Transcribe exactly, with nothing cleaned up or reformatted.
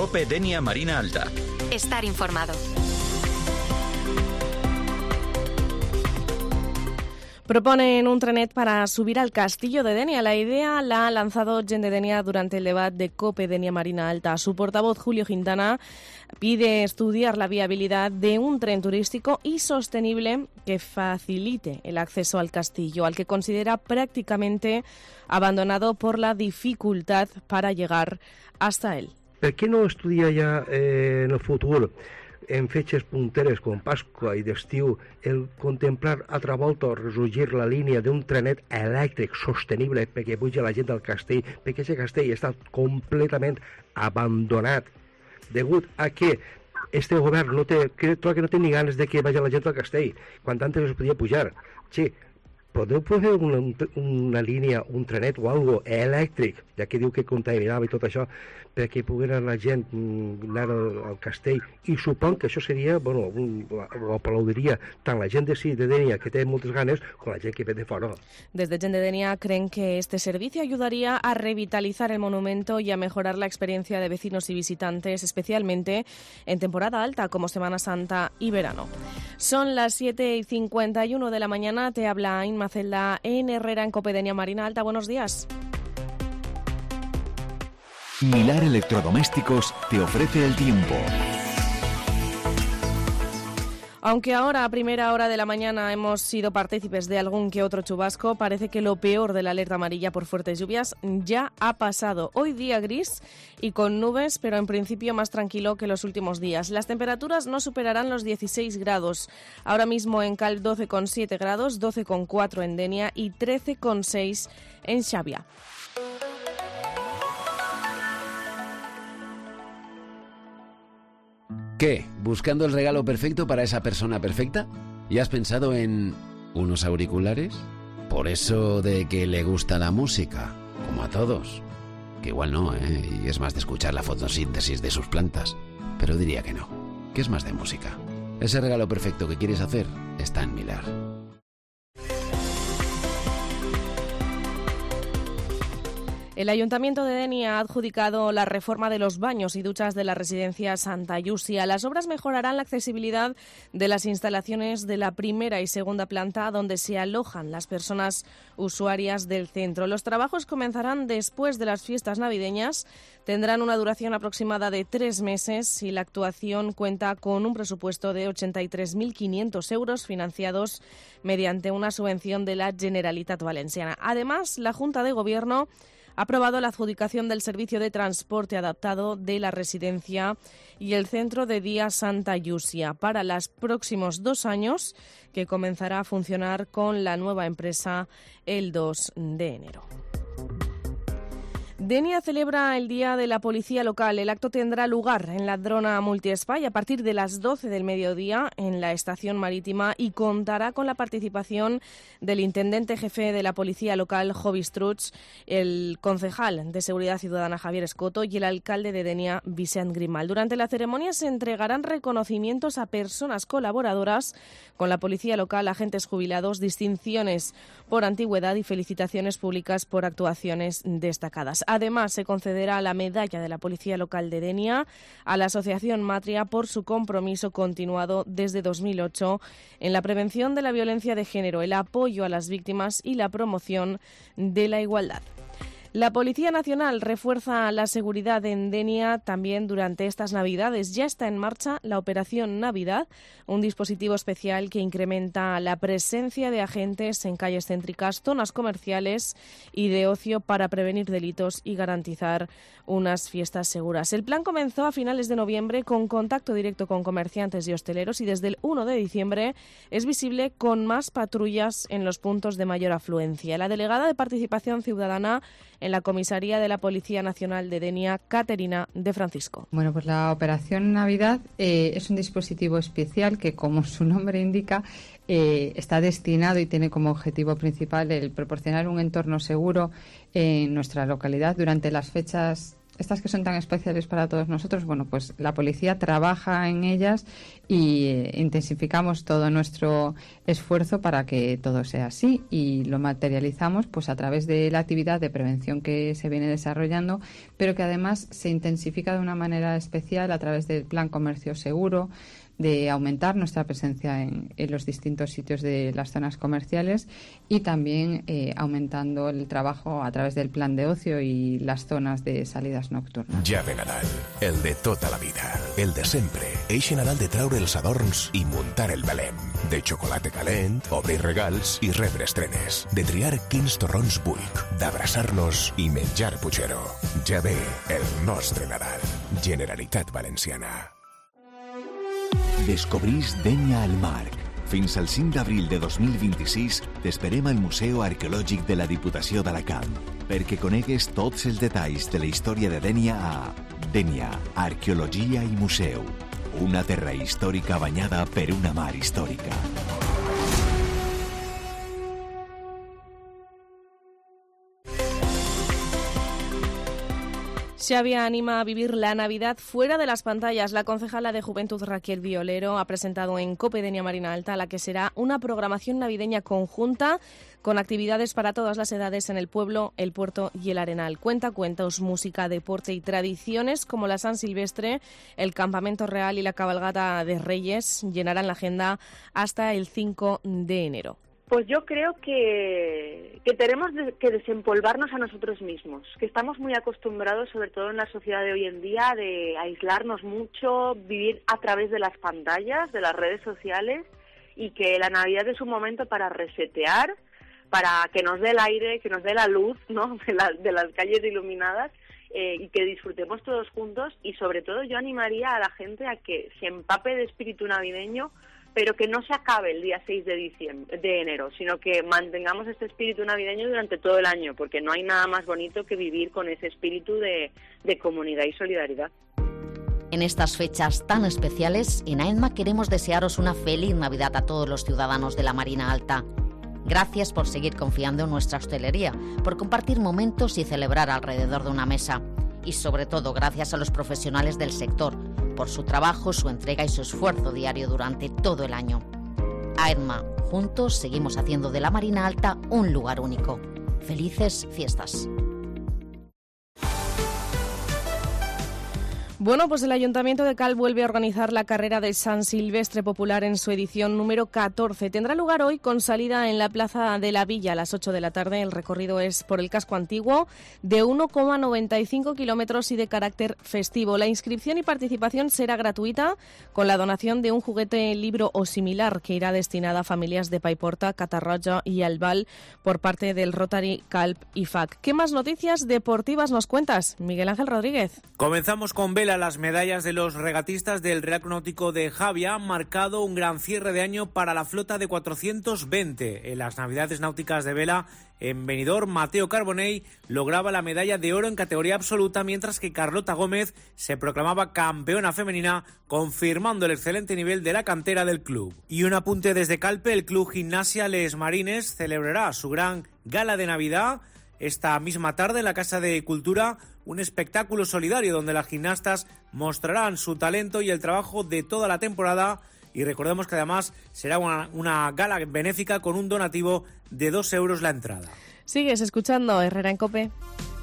COPE Denia Marina Alta. Estar informado. Proponen un trenet para subir al castillo de Denia. La idea la ha lanzado Gent de Denia durante el debate de COPE Denia Marina Alta. Su portavoz, Julio Quintana, pide estudiar la viabilidad de un tren turístico y sostenible que facilite el acceso al castillo, al que considera prácticamente abandonado por la dificultad para llegar hasta él. ¿Por qué no estudia ya eh, en el futuro, en fechas punteres com Pasqua i d'estiu, el contemplar altra volta o ressorgir la línia d'un trenet elèctric sostenible perquè puja la gent al castell, perquè aquest castell està completament abandonat degut a que este govern no té, crec que no té ni ganes de que vagi la gent al castell, quan antes es podia pujar. Sí, podeu fer una, una línia, un trenet o algo elèctric, ja que diu que contaminava i tot això, perquè pugui anar la gent anar al, al castell, i supon que això seria, bueno, un, ho aplaudiria tant la gent de sí, de Denia, que té moltes ganes, com la gent que ve de fora. Desde Gent de Denia creen que este servicio ayudaría a revitalizar el monumento y a mejorar la experiencia de vecinos y visitantes, especialmente en temporada alta como Semana Santa y verano. Son las siete y cincuenta y uno de la mañana, te habla Inma Celda en Herrera, en COPE Denia Marina Alta. Buenos días. Milar Electrodomésticos te ofrece el tiempo. Aunque ahora a primera hora de la mañana hemos sido partícipes de algún que otro chubasco, parece que lo peor de la alerta amarilla por fuertes lluvias ya ha pasado. Hoy día gris y con nubes, pero en principio más tranquilo que los últimos días. Las temperaturas no superarán los dieciséis grados. Ahora mismo en Calp doce coma siete grados, doce coma cuatro en Denia y trece coma seis en Xàbia. ¿Qué? ¿Buscando el regalo perfecto para esa persona perfecta? ¿Y has pensado en unos auriculares? Por eso de que le gusta la música, como a todos. Que igual no, ¿eh? Y es más de escuchar la fotosíntesis de sus plantas. Pero diría que no, que es más de música. Ese regalo perfecto que quieres hacer está en Milar. El Ayuntamiento de Denia ha adjudicado la reforma de los baños y duchas de la residencia Santa Llúcia. Las obras mejorarán la accesibilidad de las instalaciones de la primera y segunda planta donde se alojan las personas usuarias del centro. Los trabajos comenzarán después de las fiestas navideñas, tendrán una duración aproximada de tres meses y la actuación cuenta con un presupuesto de ochenta y tres mil quinientos euros financiados mediante una subvención de la Generalitat Valenciana. Además, la Junta de Gobierno ha aprobado la adjudicación del servicio de transporte adaptado de la residencia y el centro de día Santa Llúcia para los próximos dos años, que comenzará a funcionar con la nueva empresa el dos de enero. Denia celebra el Día de la Policía Local. El acto tendrá lugar en la Drona Multiespai a partir de las doce del mediodía en la estación marítima y contará con la participación del intendente jefe de la Policía Local, Jovi Struts, el concejal de Seguridad Ciudadana, Javier Escoto, y el alcalde de Denia, Vicent Grimal. Durante la ceremonia se entregarán reconocimientos a personas colaboradoras con la Policía Local, agentes jubilados, distinciones por antigüedad y felicitaciones públicas por actuaciones destacadas. Además, se concederá la medalla de la Policía Local de Denia a la Asociación Matria por su compromiso continuado desde dos mil ocho en la prevención de la violencia de género, el apoyo a las víctimas y la promoción de la igualdad. La Policía Nacional refuerza la seguridad en Denia también durante estas Navidades. Ya está en marcha la Operación Navidad, un dispositivo especial que incrementa la presencia de agentes en calles céntricas, zonas comerciales y de ocio para prevenir delitos y garantizar unas fiestas seguras. El plan comenzó a finales de noviembre con contacto directo con comerciantes y hosteleros y desde el uno de diciembre es visible con más patrullas en los puntos de mayor afluencia. La delegada de Participación Ciudadana en la comisaría de la Policía Nacional de Denia, Caterina de Francisco. Bueno, pues la Operación Navidad eh, es un dispositivo especial que, como su nombre indica, eh, está destinado y tiene como objetivo principal el proporcionar un entorno seguro en nuestra localidad durante las fechas estas que son tan especiales para todos nosotros, bueno, pues la policía trabaja en ellas y eh, intensificamos todo nuestro esfuerzo para que todo sea así, y lo materializamos pues a través de la actividad de prevención que se viene desarrollando, pero que además se intensifica de una manera especial a través del Plan Comercio Seguro, de aumentar nuestra presencia en, en los distintos sitios de las zonas comerciales, y también eh, aumentando el trabajo a través del plan de ocio y las zonas de salidas nocturnas. Ja ve Nadal, el de tota la vida, el de sempre. Eixe Nadal de traure els adorns i muntar el Belén. De xocolate calent, obrir regals i rebre estrenes. De triar quins torrons vull, d'abraçar-nos i menjar puigero. Ja ve el nostre Nadal. Generalitat Valenciana. Descobrís Dénia al Mar. Fins al cinc d'abril de dos mil vint-i-sis t'esperem al Museu Arqueològic de la Diputació d'Alacant perquè conegues tots els detalls de la història de Dénia a Dénia, Arqueologia i Museu. Una terra històrica banyada per una mar històrica. Xavi anima a vivir la Navidad fuera de las pantallas. La concejala de Juventud Raquel Violero ha presentado en COPE Denia Marina Alta la que será una programación navideña conjunta con actividades para todas las edades en el pueblo, el puerto y el Arenal. Cuentacuentos, música, deporte y tradiciones como la San Silvestre, el Campamento Real y la Cabalgata de Reyes llenarán la agenda hasta el cinco de enero. Pues yo creo que, que tenemos que desempolvarnos a nosotros mismos, que estamos muy acostumbrados, sobre todo en la sociedad de hoy en día, de aislarnos mucho, vivir a través de las pantallas, de las redes sociales, y que la Navidad es un momento para resetear, para que nos dé el aire, que nos dé la luz, ¿no?, de, la, de las calles iluminadas, eh, y que disfrutemos todos juntos. Y sobre todo yo animaría a la gente a que se empape de espíritu navideño, pero que no se acabe el día seis de diciembre, de enero, sino que mantengamos este espíritu navideño durante todo el año, porque no hay nada más bonito que vivir con ese espíritu de, de comunidad y solidaridad. En estas fechas tan especiales, en AENMA queremos desearos una feliz Navidad a todos los ciudadanos de la Marina Alta. Gracias por seguir confiando en nuestra hostelería, por compartir momentos y celebrar alrededor de una mesa. Y sobre todo, gracias a los profesionales del sector, por su trabajo, su entrega y su esfuerzo diario durante todo el año. AENMA, juntos seguimos haciendo de la Marina Alta un lugar único. ¡Felices fiestas! Bueno, pues el Ayuntamiento de Cal vuelve a organizar la carrera de San Silvestre Popular en su edición número catorce. Tendrá lugar hoy con salida en la Plaza de la Villa a las ocho de la tarde. El recorrido es por el casco antiguo de uno coma noventa y cinco kilómetros y de carácter festivo. La inscripción y participación será gratuita con la donación de un juguete, libro o similar que irá destinada a familias de Paiporta, Catarroja y Albal por parte del Rotary Calp I F A C. ¿Qué más noticias deportivas nos cuentas, Miguel Ángel Rodríguez? Comenzamos con vela. Las medallas de los regatistas del Real Náutico de Javia han marcado un gran cierre de año para la flota de cuatrocientos veinte. En las Navidades Náuticas de Vela, en Benidorm, Mateo Carbonell lograba la medalla de oro en categoría absoluta, mientras que Carlota Gómez se proclamaba campeona femenina, confirmando el excelente nivel de la cantera del club. Y un apunte desde Calpe: el club Gimnasia Les Marines celebrará su gran gala de Navidad esta misma tarde en la Casa de Cultura, un espectáculo solidario donde las gimnastas mostrarán su talento y el trabajo de toda la temporada. Y recordemos que además será una, una gala benéfica con un donativo de dos euros la entrada. Sigues escuchando Herrera en COPE.